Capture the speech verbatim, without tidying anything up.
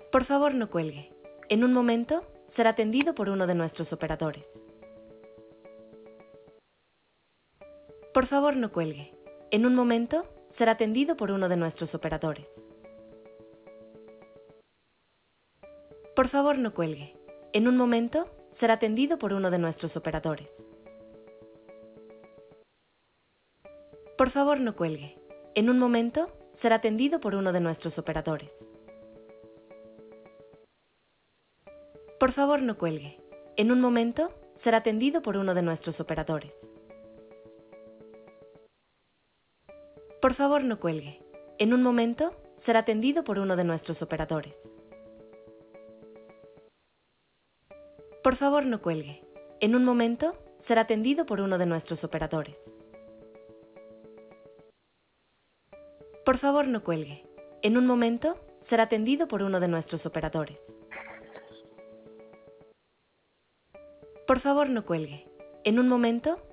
Por favor, no cuelgue. En un momento, será atendido por uno de nuestros operadores. Por favor, no cuelgue. En un momento, será atendido por uno de nuestros operadores. Por favor, no cuelgue. En un momento, será atendido por uno de nuestros operadores. Por favor, no cuelgue. En un momento, será atendido por uno de nuestros operadores. Por favor, no cuelgue. En un momento, será atendido por uno de nuestros operadores. Por favor, no cuelgue. En un momento, será atendido por uno de nuestros operadores. Por favor, no cuelgue. En un momento, será atendido por uno de nuestros operadores. Por favor, no cuelgue. En un momento, será atendido por uno de nuestros operadores. Por favor, no cuelgue. En un momento,